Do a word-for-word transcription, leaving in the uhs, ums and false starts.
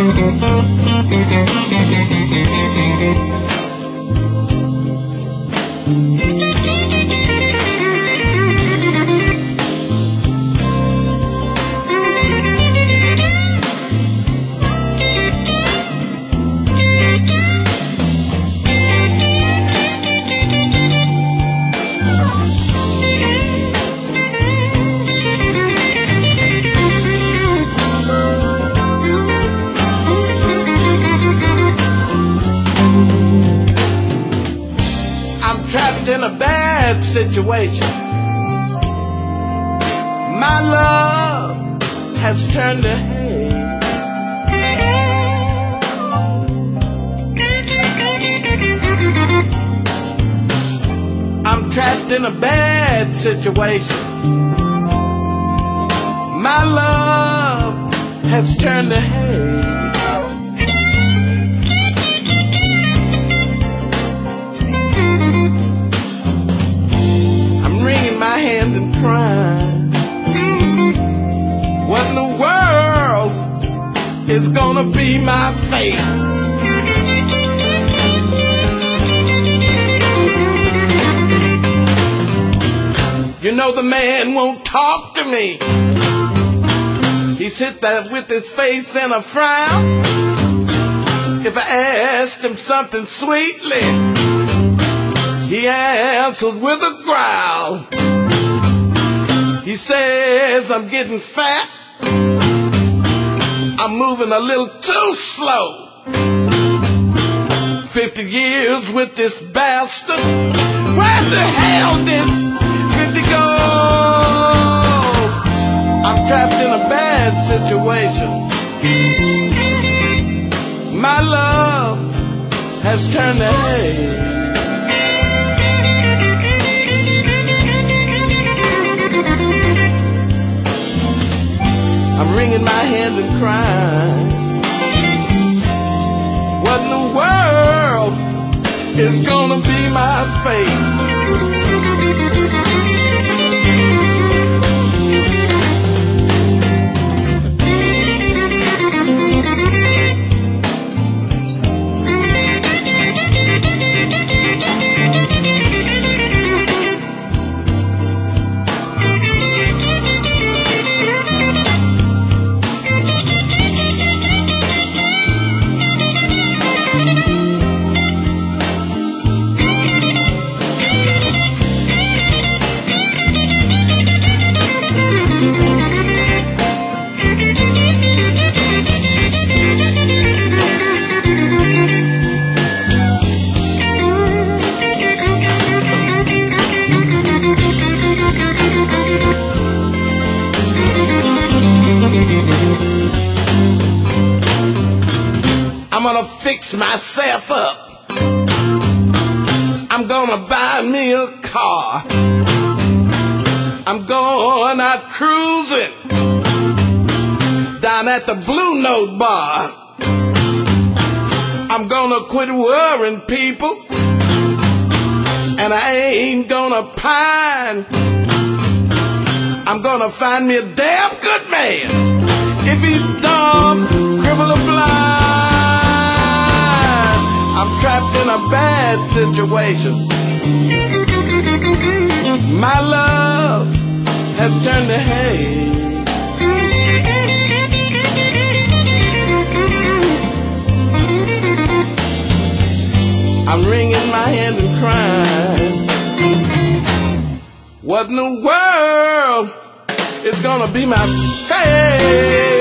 In a bad situation, my love has turned to hate. I'm trapped in a bad situation. My love has turned to hate. My hands and crying. What in the world is gonna be my fate? You know the man won't talk to me. He sit there with his face in a frown. If I asked him something sweetly, he answers with a growl. He says I'm getting fat, I'm moving a little too slow. Fifty years with this bastard, where the hell did fifty go? I'm trapped in a bad situation. My love has turned to hate. I'm wringing my hands and crying. What in the world is gonna be my fate? I'm gonna fix myself up. I'm gonna buy me a car. I'm going out cruising down at the Blue Note bar. I'm gonna quit worrying people, and I ain't gonna pine. I'm gonna find me a damn good man. If he's dumb, crippled or blind, I'm trapped in a bad situation. My love has turned to hate. I'm wringing my hand and crying. What in the world is gonna be my fate?